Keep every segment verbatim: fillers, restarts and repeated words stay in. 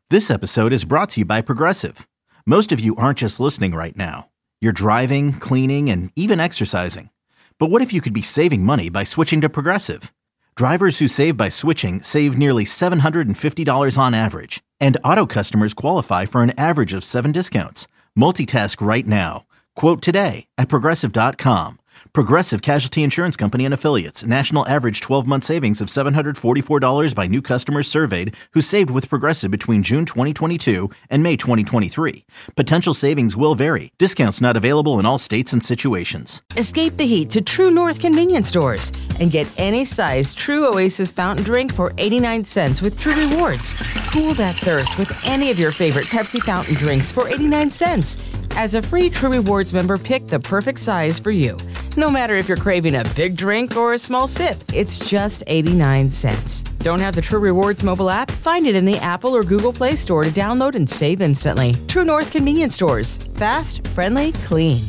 This episode is brought to you by Progressive. Most of you aren't just listening right now. You're driving, cleaning, and even exercising. But what if you could be saving money by switching to Progressive? Drivers who save by switching save nearly seven hundred fifty dollars on average. And auto customers qualify for an average of seven discounts. Multitask right now. Quote today at Progressive dot com. Progressive Casualty Insurance Company and Affiliates. National average twelve-month savings of seven hundred forty-four dollars by new customers surveyed who saved with Progressive between June twenty twenty-two and May twenty twenty-three. Potential savings will vary. Discounts not available in all states and situations. Escape the heat to True North convenience stores and get any size True Oasis fountain drink for eighty-nine cents with True Rewards. Cool that thirst with any of your favorite Pepsi fountain drinks for eighty-nine cents. As a free True Rewards member, pick the perfect size for you. No matter if you're craving a big drink or a small sip, it's just eighty-nine cents. Don't have the True Rewards mobile app? Find it in the Apple or Google Play Store to download and save instantly. True North convenience stores. Fast, friendly, clean.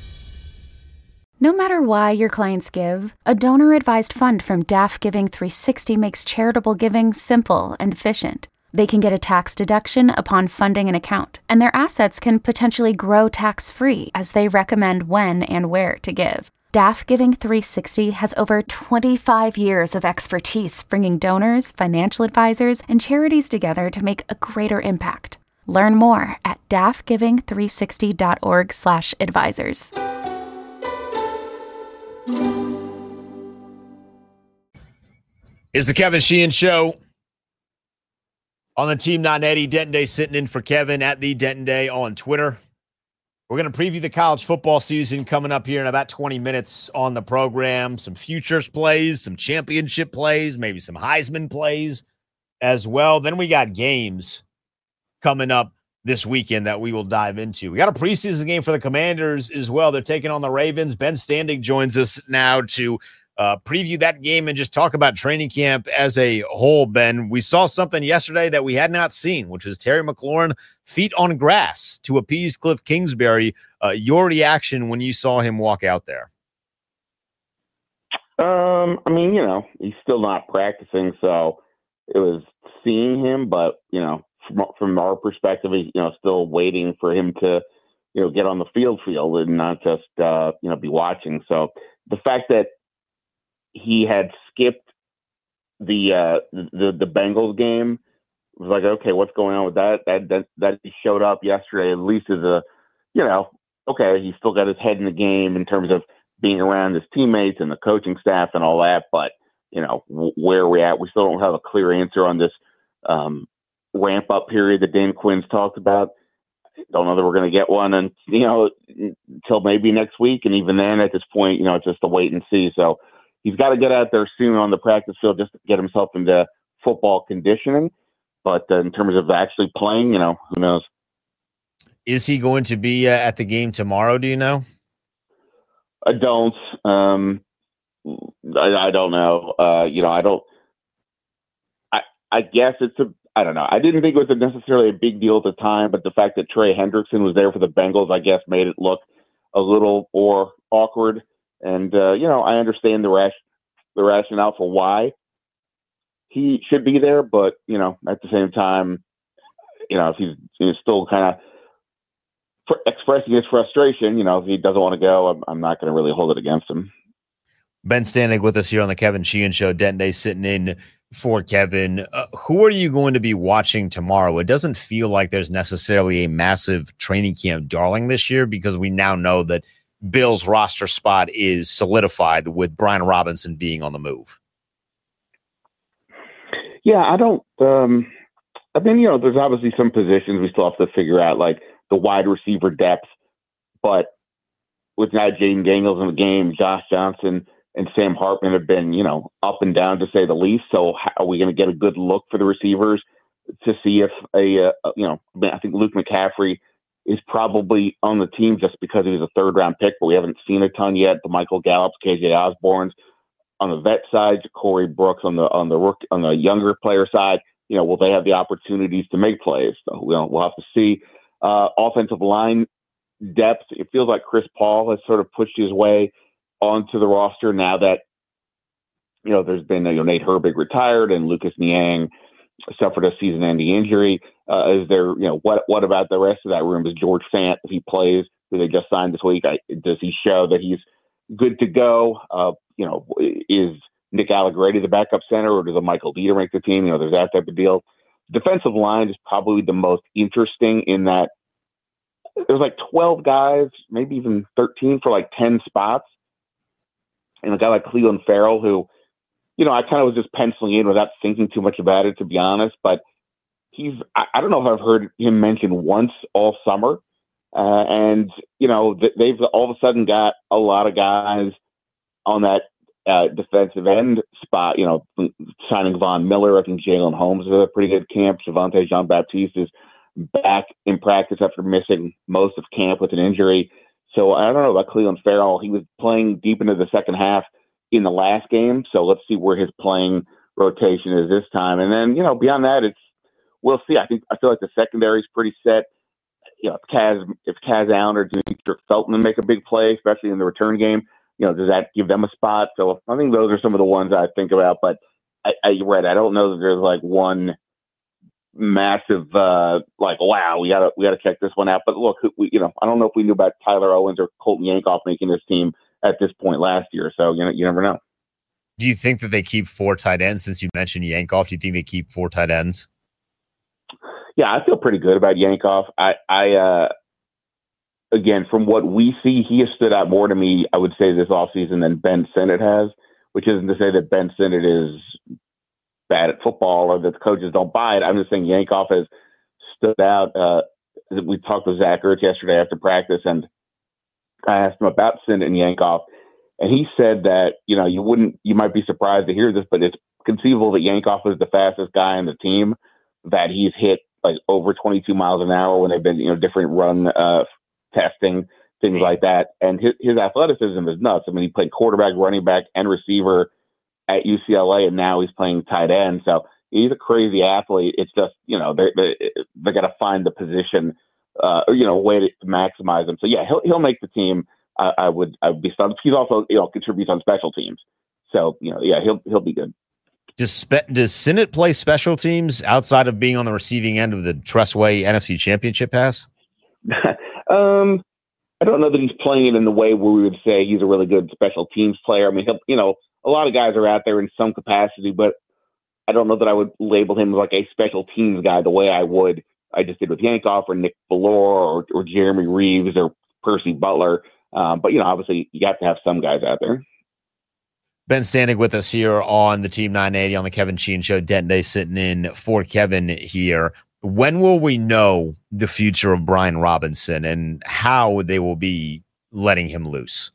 No matter why your clients give, a donor-advised fund from D A F Giving three sixty makes charitable giving simple and efficient. They can get a tax deduction upon funding an account, and their assets can potentially grow tax-free as they recommend when and where to give. D A F Giving three sixty has over twenty-five years of expertise bringing donors, financial advisors, and charities together to make a greater impact. Learn more at daff giving three sixty dot org slash advisors. It's the Kevin Sheehan Show. On the Team Not Eddie, Denton Day sitting in for Kevin at the Denton Day on Twitter. We're going to preview the college football season coming up here in about twenty minutes on the program. Some futures plays, some championship plays, maybe some Heisman plays as well. Then we got games coming up this weekend that we will dive into. We got a preseason game for the Commanders as well. They're taking on the Ravens. Ben Standig joins us now to Uh, preview that game and just talk about training camp as a whole, Ben. We saw something yesterday that we had not seen, which is Terry McLaurin feet on grass to appease Cliff Kingsbury. Uh, your reaction when you saw him walk out there? Um, I mean, you know, he's still not practicing, so it was seeing him, but, you know, from, from our perspective, you know, still waiting for him to, you know, get on the field field and not just, uh, you know, be watching. So the fact that he had skipped the uh, the the Bengals game. It was like, okay, what's going on with that? That that that he showed up yesterday at least as a, you know, okay, he still got his head in the game in terms of being around his teammates and the coaching staff and all that. But you know, w- where we're at, we still don't have a clear answer on this um, ramp up period that Dan Quinn's talked about. Don't know that we're going to get one, and you know, until maybe next week. And even then, at this point, you know, it's just a wait and see. So. He's got to get out there soon on the practice field just to get himself into football conditioning. But uh, in terms of actually playing, you know, who knows? Is he going to be uh, at the game tomorrow? Do you know? I don't. Um, I, I don't know. Uh, you know, I don't. I I guess it's a. I don't know. I didn't think it was necessarily a big deal at the time, but the fact that Trey Hendrickson was there for the Bengals, I guess, made it look a little more awkward. And, uh, you know, I understand the, ration- the rationale for why he should be there. But, you know, at the same time, you know, if he's, he's still kind of fr- expressing his frustration, you know, if he doesn't want to go, I'm, I'm not going to really hold it against him. Ben Standig with us here on the Kevin Sheehan Show. Denton Day sitting in for Kevin. Uh, who are you going to be watching tomorrow? It doesn't feel like there's necessarily a massive training camp darling this year because we now know that Bill's roster spot is solidified with Brian Robinson being on the move. Yeah, I don't um, – I mean, you know, there's obviously some positions we still have to figure out, like the wide receiver depth. But with now Jaden Daniels in the game, Josh Johnson and Sam Hartman have been, you know, up and down to say the least. So how are we going to get a good look for the receivers to see if a, uh, you know, I mean, I think Luke McCaffrey – is probably on the team just because he was a third round pick, but we haven't seen a ton yet. The Michael Gallups, K J Osborne's on the vet side, Corey Brooks on the on the rook, on the younger player side. You know, will they have the opportunities to make plays? So we'll we'll have to see. Uh, offensive line depth. It feels like Chris Paul has sort of pushed his way onto the roster now that you know there's been you know Nate Herbig retired and Lucas Niang suffered a season-ending injury. Uh, is there, you know, what what about the rest of that room? Is George Fant, if he plays, who they just signed this week, I, does he show that he's good to go? Uh, you know, is Nick Allegretti the backup center, or does a Michael Dieter make the team? You know, there's that type of deal. Defensive line is probably the most interesting in that there's like twelve guys, maybe even thirteen for like ten spots. And a guy like Cleveland Farrell, who, you know, I kind of was just penciling in without thinking too much about it, to be honest. But he's, I, I don't know if I've heard him mentioned once all summer. Uh, and, you know, th- they've all of a sudden got a lot of guys on that uh, defensive end spot, you know, signing Von Miller. I think Jalen Holmes is a pretty good camp. Javonte Jean-Baptiste is back in practice after missing most of camp with an injury. So I don't know about Cleveland Farrell. He was playing deep into the second half in the last game. So let's see where his playing rotation is this time. And then, you know, beyond that, it's, we'll see. I think, I feel like the secondary is pretty set. You know, if Kaz, if Kaz Allen or Demetric Felton make a big play, especially in the return game, you know, does that give them a spot? So I think those are some of the ones I think about. But I, I read, I don't know that there's like one massive, uh, like, wow, we gotta we gotta check this one out. But look, we, you know, I don't know if we knew about Tyler Owens or Colton Yankoff making this team at this point last year. So you know, you never know. Do you think that they keep four tight ends? Since you mentioned Yankoff, do you think they keep four tight ends? Yeah, I feel pretty good about Yankoff. I, I, uh, again, from what we see, he has stood out more to me, I would say, this offseason than Ben Sinnott has, which isn't to say that Ben Sinnott is bad at football or that the coaches don't buy it. I'm just saying Yankoff has stood out. Uh, we talked with Zach Ertz yesterday after practice, and I asked him about Sinnott and Yankoff, and he said that, you know, you wouldn't, you might be surprised to hear this, but it's conceivable that Yankoff is the fastest guy on the team, that he's hit like over twenty-two miles an hour when they've been, you know, different run uh, testing, things like that. And his, his athleticism is nuts. I mean, he played quarterback, running back, and receiver at U C L A, and now he's playing tight end. So he's a crazy athlete. It's just, you know, they they they got to find the position, uh, or, you know, a way to maximize him. So yeah, he'll he'll make the team. I, I would I would be stunned. He's also, you know, contributes on special teams. So you know, yeah, he'll he'll be good. Does Spe- does Sinnott play special teams outside of being on the receiving end of the Trustway N F C Championship pass? um, I don't know that he's playing it in the way where we would say he's a really good special teams player. I mean, he'll, you know, a lot of guys are out there in some capacity, but I don't know that I would label him as like a special teams guy the way I would, I just did with Yankoff or Nick Bellore or, or Jeremy Reeves or Percy Butler. Um, but, you know, obviously you have to have some guys out there. Ben Standing with us here on the Team nine eighty on the Kevin Sheehan Show. Denton Day sitting in for Kevin here. When will we know the future of Brian Robinson and how they will be letting him loose?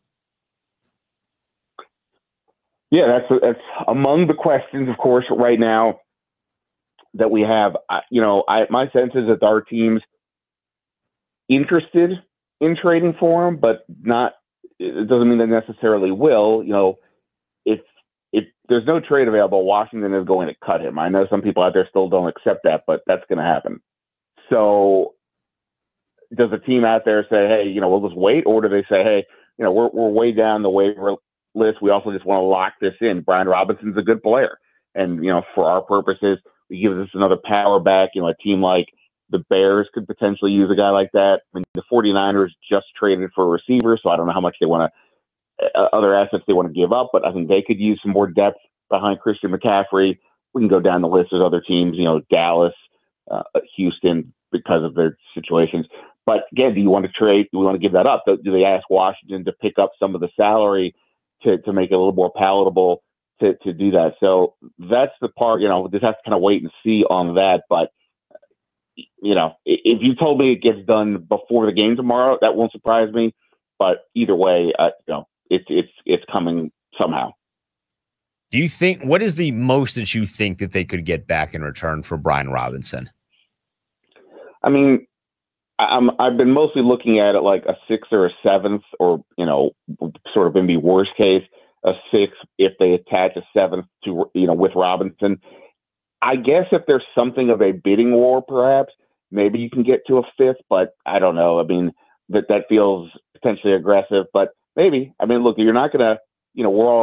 Yeah, that's that's among the questions, of course, right now that we have. I, you know, I, my sense is that our team's interested in trading for him, but not. It doesn't mean they necessarily will. You know, if if there's no trade available, Washington is going to cut him. I know some people out there still don't accept that, but that's going to happen. So, does a team out there say, "Hey, you know, we'll just wait," or do they say, "Hey, you know, we're we're way down the waiver list. We also just want to lock this in. Brian Robinson's a good player, and you know, for our purposes, he gives us another power back. You know, a team like the Bears could potentially use a guy like that. I mean, the 49ers just traded for a receiver, so I don't know how much they want to, uh, other assets they want to give up, but I think they could use some more depth behind Christian McCaffrey. We can go down the list. There's other teams, you know, Dallas, uh, Houston, because of their situations. But again, do you want to trade? Do we want to give that up? Do, do they ask Washington to pick up some of the salary to, to make it a little more palatable to, to do that? So that's the part, you know, we'll just have to kind of wait and see on that. But, you know, if you told me it gets done before the game tomorrow, that won't surprise me. But either way, uh, you know, it's it's it's coming somehow. Do you think, what is the most that you think that they could get back in return for Brian Robinson? I mean, I'm, I've been mostly looking at it like a sixth or a seventh, or, you know, sort of in the worst case, a sixth if they attach a seventh to, you know, with Robinson. I guess if there's something of a bidding war, perhaps, maybe you can get to a fifth, but I don't know. I mean, that, that feels potentially aggressive, but maybe. I mean, look, you're not going to, you know, we're all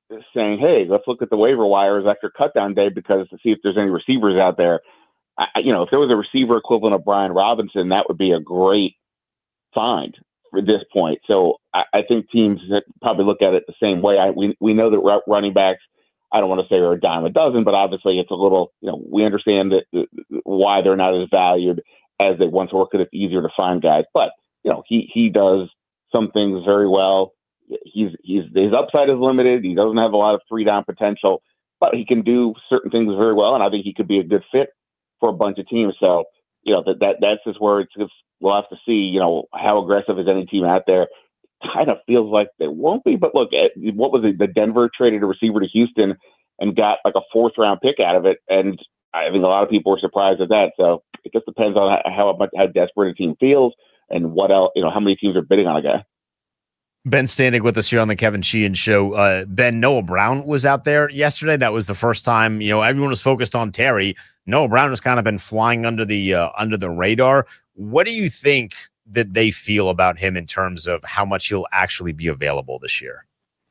saying, hey, let's look at the waiver wires after cutdown day because to see if there's any receivers out there. I, you know, if there was a receiver equivalent of Brian Robinson, that would be a great find for this point. So I, I think teams probably look at it the same way. I, we we know that running backs, I don't want to say are a dime a dozen, but obviously it's a little, you know, we understand that uh, why they're not as valued as they once were because it's easier to find guys. But, you know, he, he does some things very well. He's, he's, his upside is limited. He doesn't have a lot of three down potential, but he can do certain things very well. And I think he could be a good fit for a bunch of teams. So, you know, that, that that's just where it's just, we'll have to see, you know, how aggressive is any team out there. Kind of feels like they won't be, but look, at what was it? The Denver traded a receiver to Houston and got like a fourth round pick out of it. And I think a lot of people were surprised at that. So it just depends on how much, how desperate a team feels and what else, you know, how many teams are bidding on a guy. Ben Standig with us here on the Kevin Sheehan Show. Uh, Ben, Noah Brown was out there yesterday. That was the first time, you know, everyone was focused on Terry. Noah Brown has kind of been flying under the uh, under the radar. What do you think that they feel about him in terms of how much he'll actually be available this year?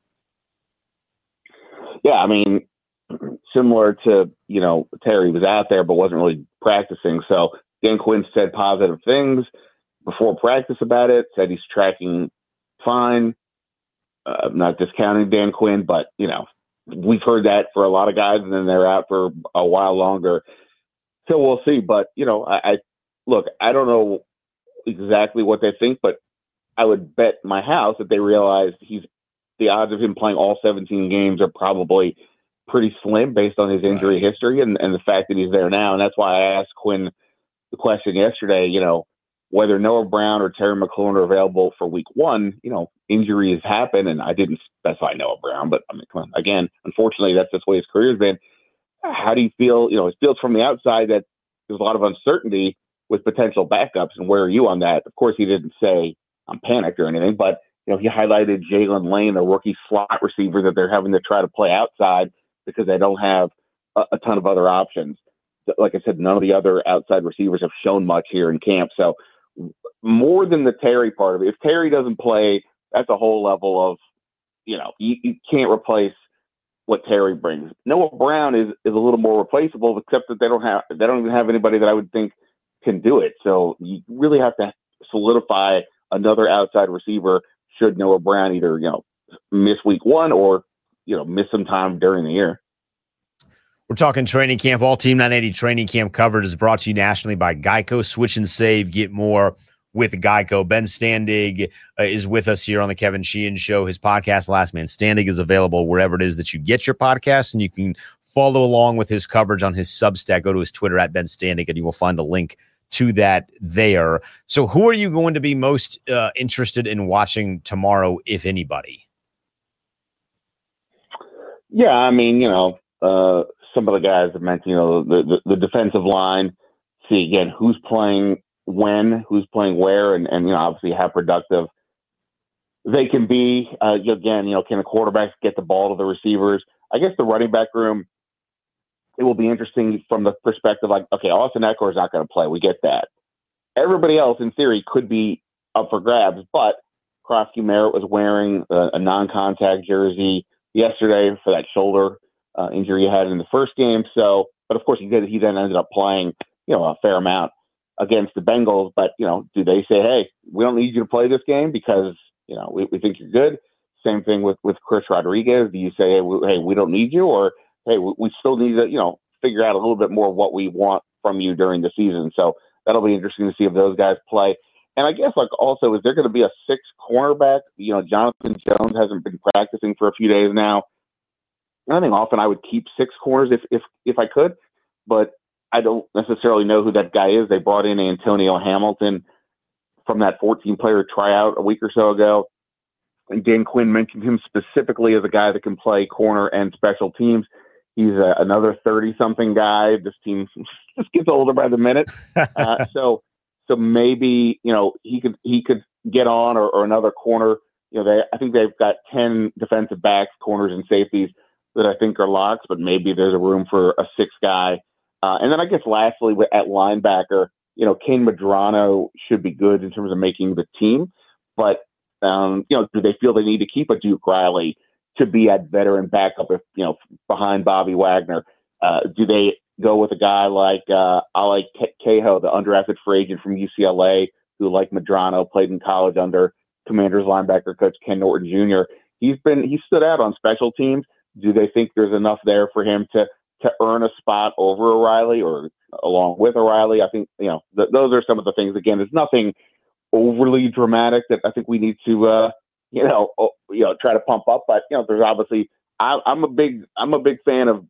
Yeah, I mean, similar to, you know, Terry was out there but wasn't really practicing. So Dan Quinn said positive things before practice about it, said he's tracking fine. Uh, I'm not discounting Dan Quinn, but, you know, we've heard that for a lot of guys, and then they're out for a while longer. So we'll see. But, you know, I, I look, I don't know exactly what they think, but I would bet my house that they realize he's the odds of him playing all seventeen games are probably pretty slim based on his injury right. history and, and the fact that he's there now. And that's why I asked Quinn the question yesterday, you know, whether Noah Brown or Terry McLaurin are available for week one. You know, injuries happen, and I didn't specify Noah Brown, but I mean, come on, again, unfortunately, that's just the way his career's been. How do you feel? You know, it feels from the outside that there's a lot of uncertainty with potential backups, and where are you on that? Of course, he didn't say I'm panicked or anything, but, you know, he highlighted Jalen Lane, a rookie slot receiver that they're having to try to play outside because they don't have a, a ton of other options. Like I said, none of the other outside receivers have shown much here in camp. So more than the Terry part of it, if Terry doesn't play, that's a whole level of, you know, you, you can't replace what Terry brings. Noah Brown is, is a little more replaceable, except that they don't have, they don't even have anybody that I would think can do it. So you really have to solidify another outside receiver should Noah Brown either, you know, miss week one or, you know, miss some time during the year. We're talking training camp. All Team nine eighty training camp coverage is brought to you nationally by Geico. Switch and save. Get more with Geico. Ben Standig uh, is with us here on the Kevin Sheehan Show. His podcast, Last Man Standing, is available wherever it is that you get your podcasts, and you can follow along with his coverage on his Substack. Go to his Twitter at Ben Standig, and you will find the link to that there. So who are you going to be most uh, interested in watching tomorrow, if anybody? Yeah, I mean, you know, uh, some of the guys that mentioned, you know, the, the, the defensive line, see again who's playing when, who's playing where, and, and you know, obviously how productive they can be. Uh, again, you know, can the quarterbacks get the ball to the receivers? I guess the running back room, it will be interesting from the perspective like, okay, Austin Eckler is not going to play. We get that. Everybody else, in theory, could be up for grabs, but Krosky Merritt was wearing a, a non-contact jersey yesterday for that shoulder uh, injury he had in the first game. So, but of course, he did. He then ended up playing, you know, a fair amount against the Bengals. But you know, do they say, hey, we don't need you to play this game because you know we, we think you're good? Same thing with with Chris Rodriguez. Do you say, hey, we, hey, we don't need you, or hey, we, we still need to, you know, figure out a little bit more of what we want from you during the season? So that'll be interesting to see if those guys play. And I guess, like, also, is there going to be a sixth cornerback? You know, Jonathan Jones hasn't been practicing for a few days now. I think often I would keep six corners if if if I could, but I don't necessarily know who that guy is. They brought in Antonio Hamilton from that fourteen-player tryout a week or so ago. And Dan Quinn mentioned him specifically as a guy that can play corner and special teams. He's a, another thirty-something guy. This team just gets older by the minute. Uh, so so maybe, you know, he could he could get on, or, or another corner. You know, they I think they've got ten defensive backs, corners, and safeties that I think are locks, but maybe there's a room for a sixth guy. Uh, and then I guess lastly, at linebacker, you know, Kane Medrano should be good in terms of making the team. But, um, you know, do they feel they need to keep a Duke Riley? to be at veteran backup if, you know, behind Bobby Wagner? Uh, do they go with a guy like uh, I like Cahill, the undrafted free agent from U C L A, who, like Medrano, played in college under Commanders linebacker coach Ken Norton Junior? He's been he stood out on special teams. Do they think there's enough there for him to to earn a spot over O'Reilly or along with O'Reilly? I think, you know, th- those are some of the things. Again, there's nothing overly dramatic that I think we need to, uh, you know, you know, try to pump up. But, you know, there's obviously, I, I'm a big, I'm a big fan of,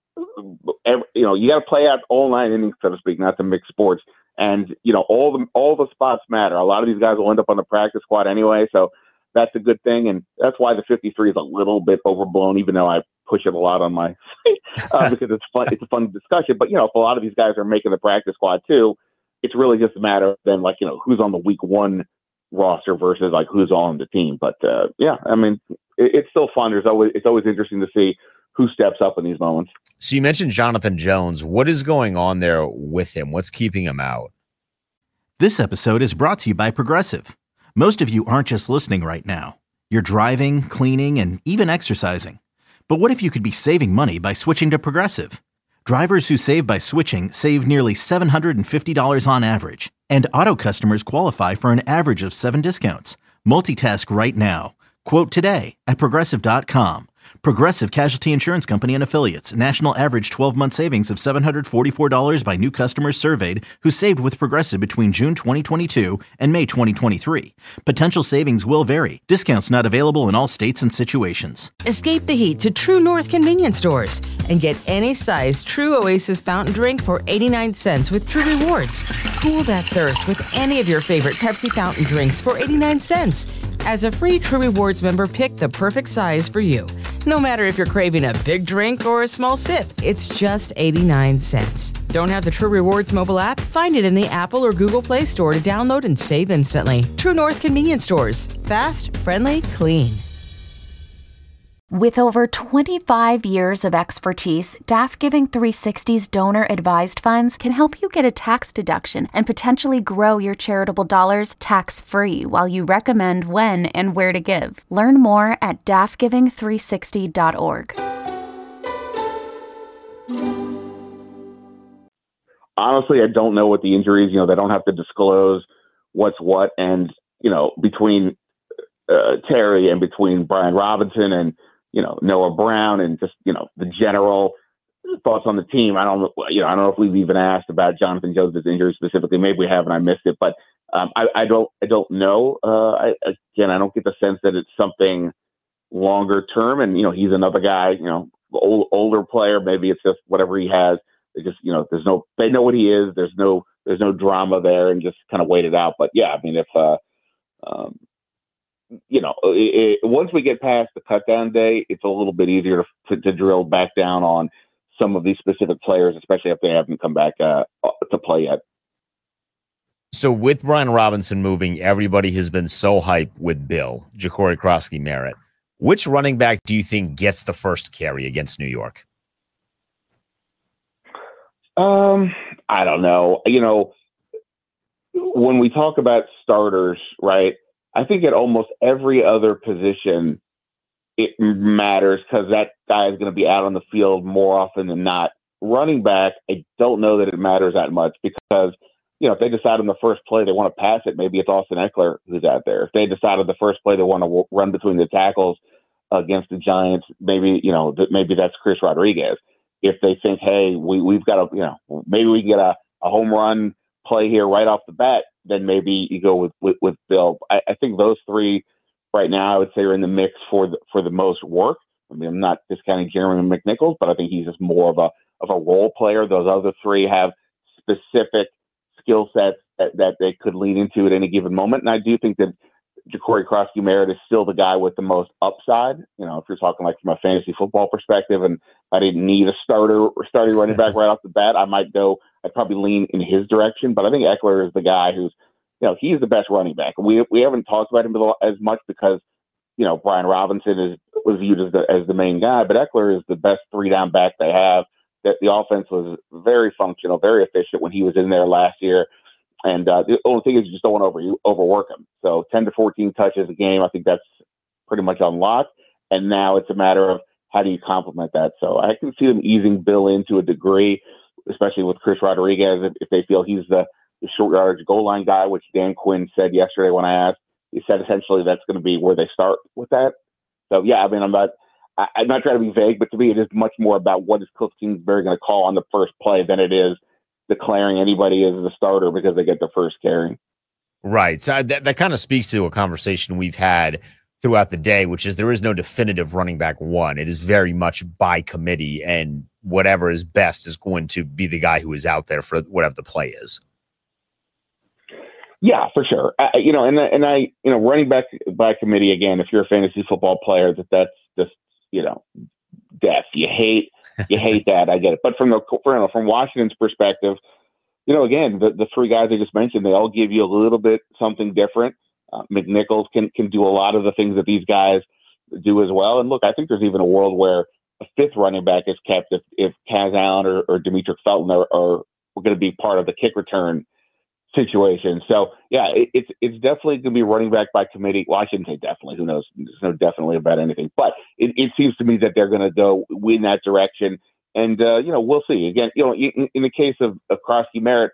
every, you know, you got to play out all nine innings, so to speak, not to mix sports. And, you know, all the, all the spots matter. A lot of these guys will end up on the practice squad anyway. So that's a good thing. And that's why the fifty-three is a little bit overblown, even though I push it a lot on my site, uh, because it's fun. It's a fun discussion. But, you know, if a lot of these guys are making the practice squad too, it's really just a matter of then, like, you know, who's on the week one roster versus like who's on the team. But uh, yeah, I mean, it, it's still fun. There's always, it's always interesting to see who steps up in these moments. So you mentioned Jonathan Jones. What is going on there with him? What's keeping him out? This episode is brought to you by Progressive. Most of you aren't just listening right now. You're driving, cleaning, and even exercising. But what if you could be saving money by switching to Progressive? Drivers who save by switching save nearly seven hundred fifty dollars on average. And auto customers qualify for an average of seven discounts. Multitask right now. Quote today at Progressive dot com. Progressive Casualty Insurance Company and Affiliates. National average twelve-month savings of seven hundred forty-four dollars by new customers surveyed who saved with Progressive between June twenty twenty-two and May twenty twenty-three. Potential savings will vary. Discounts not available in all states and situations. Escape the heat to True North convenience stores and get any size True Oasis fountain drink for eighty-nine cents with True Rewards. Cool that thirst with any of your favorite Pepsi fountain drinks for eighty-nine cents. As a free True Rewards member, pick the perfect size for you. No matter if you're craving a big drink or a small sip, it's just eighty-nine cents. Don't have the True Rewards mobile app? Find it in the Apple or Google Play Store to download and save instantly. True North convenience stores. Fast, friendly, clean. With over twenty-five years of expertise, D A F Giving three sixty's donor-advised funds can help you get a tax deduction and potentially grow your charitable dollars tax-free while you recommend when and where to give. Learn more at D A F giving three sixty dot org. Honestly, I don't know what the injuries, you know, they don't have to disclose what's what. And, you know, between uh, Terry and between Brian Robinson and, you know, Noah Brown and just, you know, the general thoughts on the team. I don't, you know, I don't know if we've even asked about Jonathan Jones' injury specifically. Maybe we have and I missed it, but um, I, I don't, I don't know. Uh, I, again, I don't get the sense that it's something longer term. And, you know, he's another guy, you know, old, older player. Maybe it's just whatever he has. They just, you know, there's no, they know what he is. There's no, there's no drama there and just kind of wait it out. But yeah, I mean, if, uh, um, you know, it, it, once we get past the cut down day, it's a little bit easier to, to, to drill back down on some of these specific players, especially if they haven't come back uh, to play yet. So with Brian Robinson moving, everybody has been so hyped with Bill, Ja'Cory Krosky-Merritt. Which running back do you think gets the first carry against New York? Um, I don't know. You know, when we talk about starters, right, I think at almost every other position, it matters because that guy is going to be out on the field more often than not. Running back, I don't know that it matters that much because, you know, if they decide on the first play they want to pass it, maybe it's Austin Eckler who's out there. If they decide on the first play they want to w- run between the tackles against the Giants, maybe, you know, th- maybe that's Chris Rodriguez. If they think, hey, we, we've got a, you know, maybe we can get a, a home run play here right off the bat, then maybe you go with, with, with Bill. I, I think those three right now, I would say, are in the mix for the, for the most work. I mean, I'm not discounting Jeremy McNichols, but I think he's just more of a of a role player. Those other three have specific skill sets that, that they could lean into at any given moment. And I do think that Ja'Cory Krosky-Merritt is still the guy with the most upside. You know, if you're talking like from a fantasy football perspective, and I didn't need a starter or starting running back right off the bat, I might go, I'd probably lean in his direction. But I think Eckler is the guy who's, you know, he's the best running back. We we haven't talked about him as much because, you know, Brian Robinson is was viewed as the as the main guy, but Eckler is the best three down back they have. That the offense was very functional, very efficient when he was in there last year. And uh, the only thing is you just don't want to over, overwork him. So ten to fourteen touches a game, I think that's pretty much unlocked. and now it's a matter of how do you complement that. So I can see them easing Bill in to a degree, especially with Chris Rodriguez, if, if they feel he's the, the short yardage goal line guy, which Dan Quinn said yesterday when I asked. He said essentially that's going to be where they start with that. So, yeah, I mean, I'm not I, I'm not trying to be vague, but to me it is much more about what is Cliff Kingsbury going to call on the first play than it is declaring anybody as the starter because they get the first carry. Right. So that, that kind of speaks to a conversation we've had throughout the day, which is there is no definitive running back one. It is very much by committee, and whatever is best is going to be the guy who is out there for whatever the play is. Yeah, for sure. I, you know, and and I, you know, running back by committee again. If you're a fantasy football player, that that's just you know, death. You hate you hate that. I get it. But from the from, from Washington's perspective, you know, again, the, the three guys I just mentioned, they all give you a little bit something different. Uh, McNichols can can do a lot of the things that these guys do as well. And look, I think there's even a world where a fifth running back is kept if if Kaz Allen or, or Demetric Felton are, are going to be part of the kick return situation. So yeah, it, it's it's definitely going to be running back by committee. Well, I shouldn't say definitely. Who knows? There's no definitely about anything. But it, it seems to me that they're going to go in that direction. And uh, you know, we'll see. Again, you know, in, in the case of, of Krosky Merritt,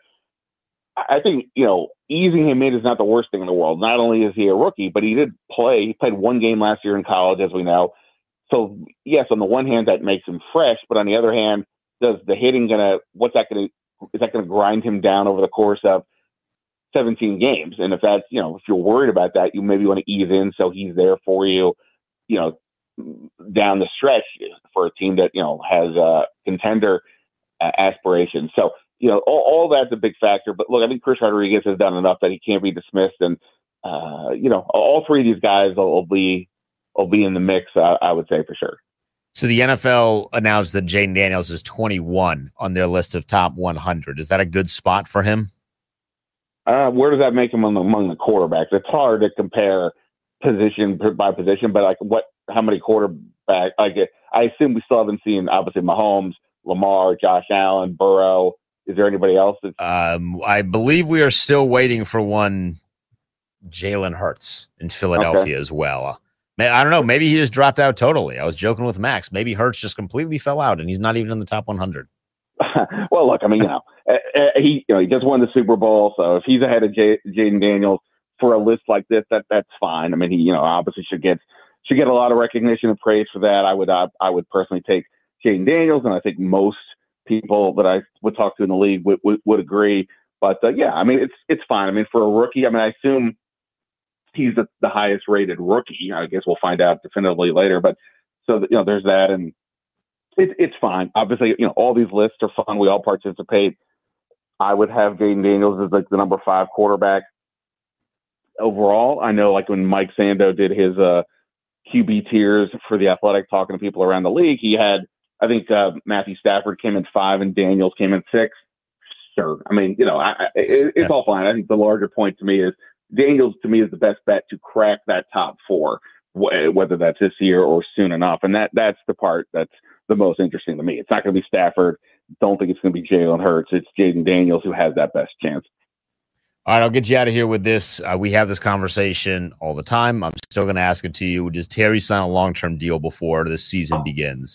I think you know easing him in is not the worst thing in the world. Not only is he a rookie, but he did play. He played one game last year in college, as we know. So yes, on the one hand, that makes him fresh, but on the other hand, does the hitting gonna? What's that gonna? Is that going to grind him down over the course of seventeen games? And if that's, you know, if you're worried about that, you maybe want to ease in so he's there for you, you know, down the stretch for a team that, you know, has uh, contender uh, aspirations. So, you know, all, all that's a big factor. But look, I think Chris Rodriguez has done enough that he can't be dismissed. And, uh, you know, all three of these guys will, will be will be in the mix, uh, I would say for sure. So the N F L announced that Jaden Daniels is twenty-one on their list of top one hundred. Is that a good spot for him? Uh, where does that make him among the, among the quarterbacks? It's hard to compare position by position, but like what, how many quarterbacks? Like I assume we still haven't seen obviously Mahomes, Lamar, Josh Allen, Burrow. Is there anybody else? That's- um, I believe we are still waiting for one Jalen Hurts in Philadelphia okay. as well. I don't know. Maybe he just dropped out totally. I was joking with Max. Maybe Hurts just completely fell out and he's not even in the top one hundred. Well, look, I mean, you know, he you know he just won the Super Bowl, so if he's ahead of J- Jaden Daniels for a list like this, that that's fine. I mean, he you know obviously should get should get a lot of recognition and praise for that. I would uh, I would personally take Jaden Daniels, and I think most people that I would talk to in the league would would, would agree. But uh, yeah, I mean, it's it's fine. I mean, for a rookie, I mean, I assume he's the, the highest rated rookie. I guess we'll find out definitively later. But so you know, there's that, and it, it's fine. Obviously, you know, all these lists are fun. We all participate. I would have Jaden Daniels as like the number five quarterback overall. I know, like when Mike Sando did his uh, Q B tiers for the Athletic, talking to people around the league, he had I think uh, Matthew Stafford came in five and Daniels came in six. Sure, I mean, you know, I, I, it, it's yeah. all fine. I think the larger point to me is Daniels to me is the best bet to crack that top four, wh- whether that's this year or soon enough. And that that's the part that's the most interesting to me. It's not going to be Stafford. Don't think it's going to be Jalen Hurts. It's Jaden Daniels who has that best chance. All right, I'll get you out of here with this. Uh, we have this conversation all the time. I'm still going to ask it to you. Does Terry sign a long-term deal before the season begins?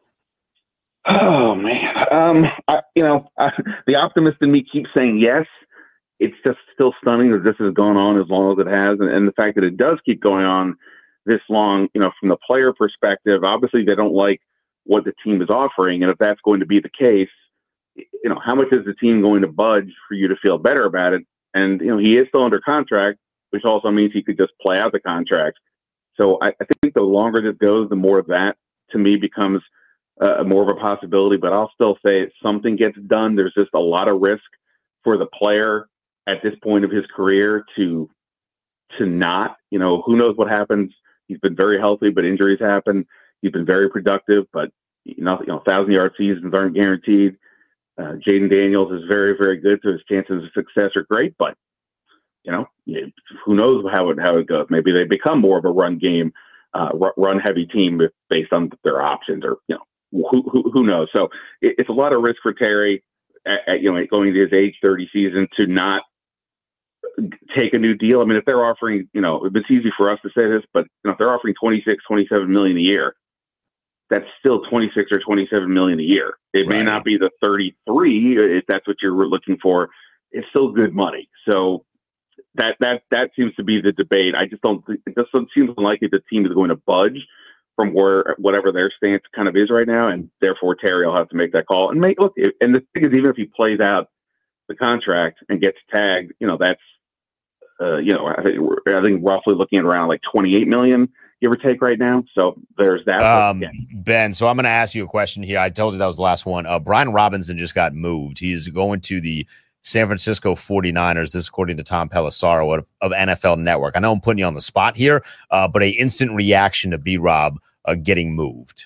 Oh, man. Um, I, you know, I, the optimist in me keeps saying yes. It's just still stunning that this has gone on as long as it has. And, and the fact that it does keep going on this long, you know, from the player perspective, obviously they don't like what the team is offering. And if that's going to be the case, you know, how much is the team going to budge for you to feel better about it? And, you know, he is still under contract, which also means he could just play out the contract. So I, I think the longer this goes, the more that to me becomes uh, more of a possibility. But I'll still say if something gets done, there's just a lot of risk for the player at this point of his career to to not, you know, who knows what happens. He's been very healthy, but injuries happen. He's been very productive, but you know, you know, thousand-yard seasons aren't guaranteed. Uh, Jaden Daniels is very, very good, so his chances of success are great. But you know, who knows how it how it goes? Maybe they become more of a run game, uh, run-heavy team based on their options, or you know, who who, who knows? So it, it's a lot of risk for Terry, at, at, you know, going into his age thirty season to not take a new deal. I mean, if they're offering, you know, it's easy for us to say this, but you know, if they're offering twenty-six, twenty-seven million a year, that's still twenty-six or twenty-seven million a year. It may Right. not be the thirty-three if that's what you're looking for. It's still good money. So that that that seems to be the debate. I just don't. It just seems unlikely the team is going to budge from where whatever their stance kind of is right now, and therefore Terry will have to make that call and make look. And the thing is, even if he plays out the contract and gets tagged, you know, that's uh, you know, I think we're, I think roughly looking at around like twenty-eight million, give or take, right now. So there's that. Um, yeah. Ben, so I'm going to ask you a question here. I told you that was the last one. Uh, Brian Robinson just got moved. He is going to the San Francisco forty-niners. This according to Tom Pelissaro of, of N F L Network. I know I'm putting you on the spot here, uh, but a instant reaction to B-Rob uh, getting moved.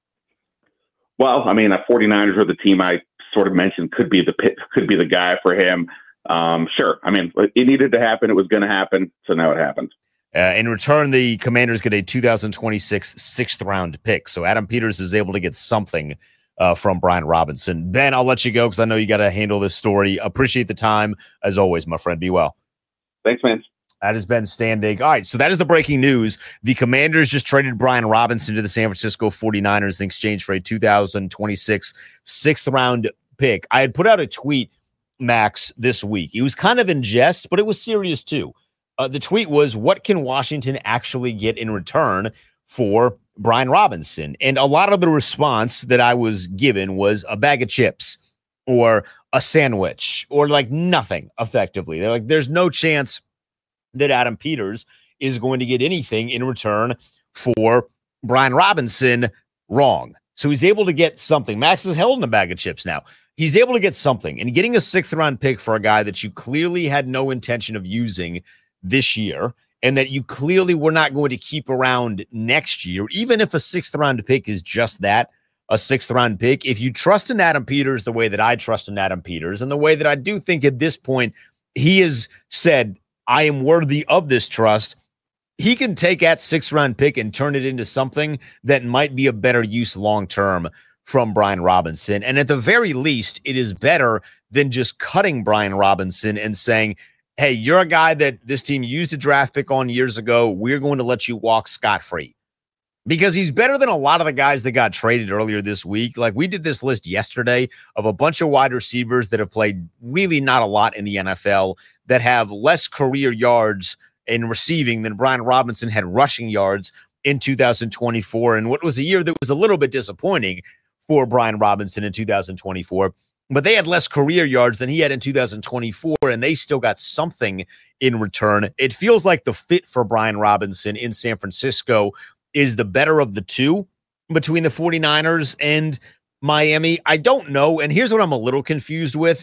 Well, I mean, the forty-niners are the team I sort of mentioned could be the pit, could be the guy for him. Um, sure. I mean, it needed to happen. It was going to happen. So now it happened. Uh, in return, the Commanders get a two thousand twenty-six sixth round pick. So Adam Peters is able to get something uh, from Brian Robinson. Ben, I'll let you go because I know you got to handle this story. Appreciate the time. As always, my friend. Be well. Thanks, man. That has been Standig. All right, so that is the breaking news. The Commanders just traded Brian Robinson to the San Francisco forty-niners in exchange for a two thousand twenty-six sixth round pick. I had put out a tweet, Max, this week. It was kind of in jest, but it was serious too. Uh, the tweet was, what can Washington actually get in return for Brian Robinson? And a lot of the response that I was given was a bag of chips or a sandwich or like nothing effectively. They're like, there's no chance that Adam Peters is going to get anything in return for Brian Robinson. Wrong. So he's able to get something. Max is held in a bag of chips now. He's able to get something, and getting a sixth round pick for a guy that you clearly had no intention of using this year and that you clearly were not going to keep around next year, even if a sixth round pick is just that, a sixth round pick. If you trust in Adam Peters the way that I trust in Adam Peters and the way that I do think at this point he has said, I am worthy of this trust, he can take that sixth round pick and turn it into something that might be a better use long-term from Brian Robinson. And at the very least, it is better than just cutting Brian Robinson and saying, hey, you're a guy that this team used a draft pick on years ago. We're going to let you walk scot-free. Because he's better than a lot of the guys that got traded earlier this week. Like, we did this list yesterday of a bunch of wide receivers that have played really not a lot in the N F L, that have less career yards in receiving than Brian Robinson had rushing yards in two thousand twenty-four. And what was a year that was a little bit disappointing for Brian Robinson in two thousand twenty-four. But they had less career yards than he had in two thousand twenty-four, and they still got something in return. It feels like the fit for Brian Robinson in San Francisco is the better of the two between the forty-niners and Miami. I don't know. And here's what I'm a little confused with.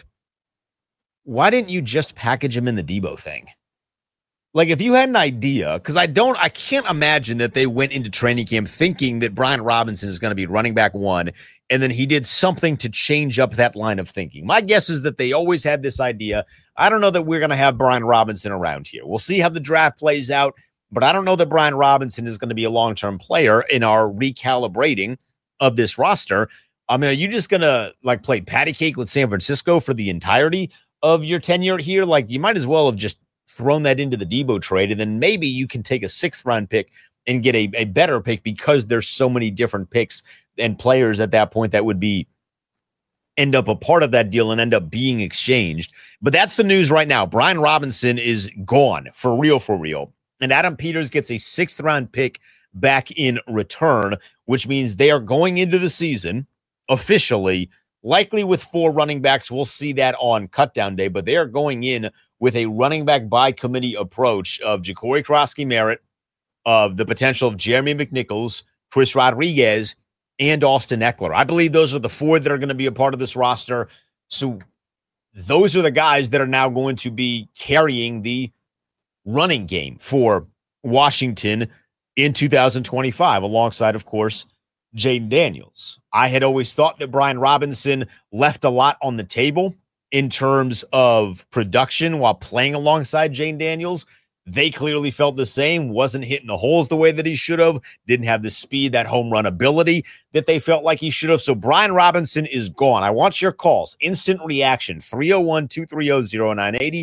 Why didn't you just package him in the Debo thing? Like, if you had an idea, because I don't, I can't imagine that they went into training camp thinking that Brian Robinson is going to be running back one, and then he did something to change up that line of thinking. My guess is that they always had this idea. I don't know that we're going to have Brian Robinson around here. We'll see how the draft plays out, but I don't know that Brian Robinson is going to be a long-term player in our recalibrating of this roster. I mean, are you just going to, like, play patty cake with San Francisco for the entirety of your tenure here? Like, you might as well have just thrown that into the Debo trade, and then maybe you can take a sixth round pick and get a, a better pick because there's so many different picks and players at that point that would be end up a part of that deal and end up being exchanged. But that's the news right now. Brian Robinson is gone for real, for real. And Adam Peters gets a sixth round pick back in return, which means they are going into the season officially, likely with four running backs. We'll see that on cutdown day, but they are going in with a running back by committee approach of Ja'Cory Krosky-Merritt, of the potential of Jeremy McNichols, Chris Rodriguez, and Austin Eckler. I believe those are the four that are going to be a part of this roster. So those are the guys that are now going to be carrying the running game for Washington in two thousand twenty-five, alongside, of course, Jayden Daniels. I had always thought that Brian Robinson left a lot on the table in terms of production while playing alongside Jayden Daniels. They clearly felt the same, wasn't hitting the holes the way that he should have, didn't have the speed, that home run ability that they felt like he should have. So Brian Robinson is gone. I want your calls. Instant reaction, three oh one, two three oh, oh nine eight oh,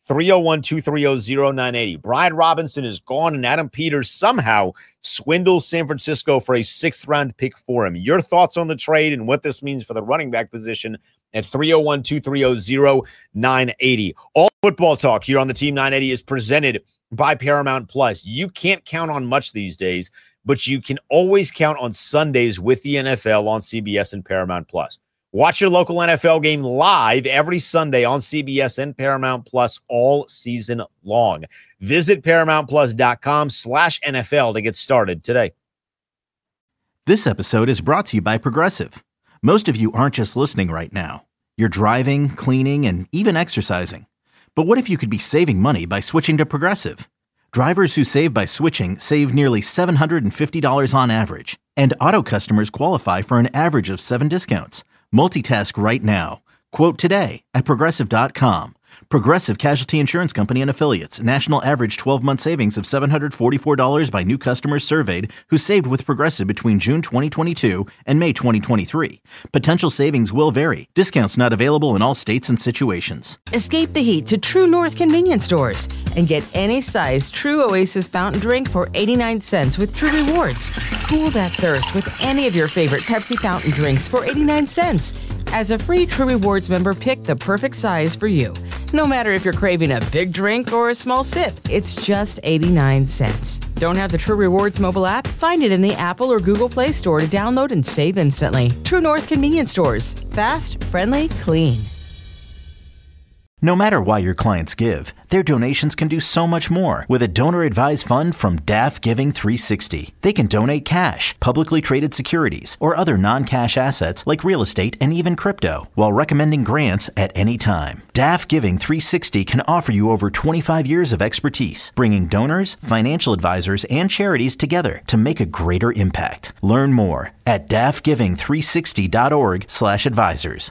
three oh one, two three oh, oh nine eight oh. Brian Robinson is gone, and Adam Peters somehow swindles San Francisco for a sixth-round pick for him. Your thoughts on the trade and what this means for the running back position at three oh one, two three oh, oh nine eight oh. All football talk here on the Team nine eighty is presented by Paramount Plus. You can't count on much these days, but you can always count on Sundays with the N F L on C B S and Paramount Plus. Watch your local N F L game live every Sunday on C B S and Paramount Plus all season long. Visit ParamountPlus.com slash NFL to get started today. This episode is brought to you by Progressive. Most of you aren't just listening right now. You're driving, cleaning, and even exercising. But what if you could be saving money by switching to Progressive? Drivers who save by switching save nearly seven hundred fifty dollars on average. And auto customers qualify for an average of seven discounts. Multitask right now. Quote today at Progressive dot com. Progressive Casualty Insurance Company and Affiliates. National average twelve-month savings of seven hundred forty-four dollars by new customers surveyed who saved with Progressive between June twenty twenty-two and May twenty twenty-three. Potential savings will vary. Discounts not available in all states and situations. Escape the heat to True North convenience stores and get any size True Oasis fountain drink for eighty-nine cents with True Rewards. Cool that thirst with any of your favorite Pepsi fountain drinks for eighty-nine cents. As a free True Rewards member, pick the perfect size for you. No matter if you're craving a big drink or a small sip, it's just eighty-nine cents. Don't have the True Rewards mobile app? Find it in the Apple or Google Play Store to download and save instantly. True North convenience stores. Fast, friendly, clean. No matter why your clients give, their donations can do so much more with a donor-advised fund from D A F Giving three sixty. They can donate cash, publicly traded securities, or other non-cash assets like real estate and even crypto, while recommending grants at any time. D A F Giving three sixty can offer you over twenty-five years of expertise, bringing donors, financial advisors, and charities together to make a greater impact. Learn more at D A F giving three sixty dot org slash advisors.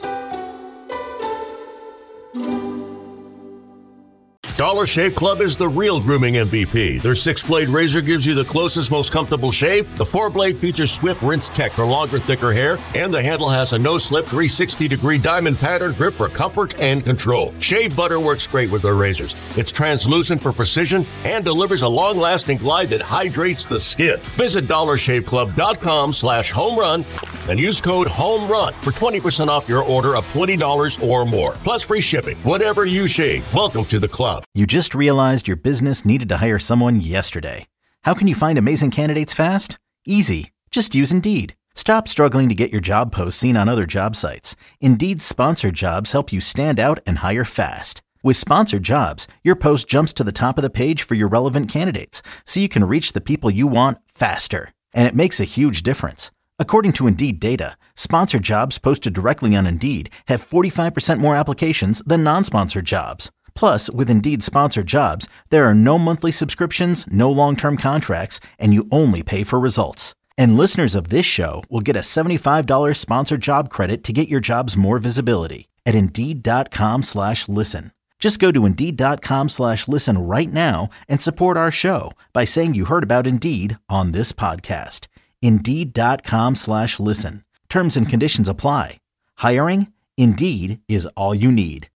Dollar Shave Club is the real grooming M V P. Their six-blade razor gives you the closest, most comfortable shave. The four-blade features swift rinse tech for longer, thicker hair, and the handle has a no-slip three hundred sixty degree diamond pattern grip for comfort and control. Shave butter works great with their razors. It's translucent for precision and delivers a long-lasting glide that hydrates the skin. Visit dollar shave club dot com slash home run and use code HOMERUN for twenty percent off your order of twenty dollars or more, plus free shipping. Whatever you shave, welcome to the club. You just realized your business needed to hire someone yesterday. How can you find amazing candidates fast? Easy. Just use Indeed. Stop struggling to get your job posts seen on other job sites. Indeed's sponsored jobs help you stand out and hire fast. With sponsored jobs, your post jumps to the top of the page for your relevant candidates, so you can reach the people you want faster. And it makes a huge difference. According to Indeed data, sponsored jobs posted directly on Indeed have forty-five percent more applications than non-sponsored jobs. Plus, with Indeed sponsored jobs, there are no monthly subscriptions, no long-term contracts, and you only pay for results. And listeners of this show will get a seventy-five dollars sponsored job credit to get your jobs more visibility at Indeed.com slash listen. Just go to Indeed.com slash listen right now and support our show by saying you heard about Indeed on this podcast. Indeed.com slash listen. Terms and conditions apply. Hiring? Indeed is all you need.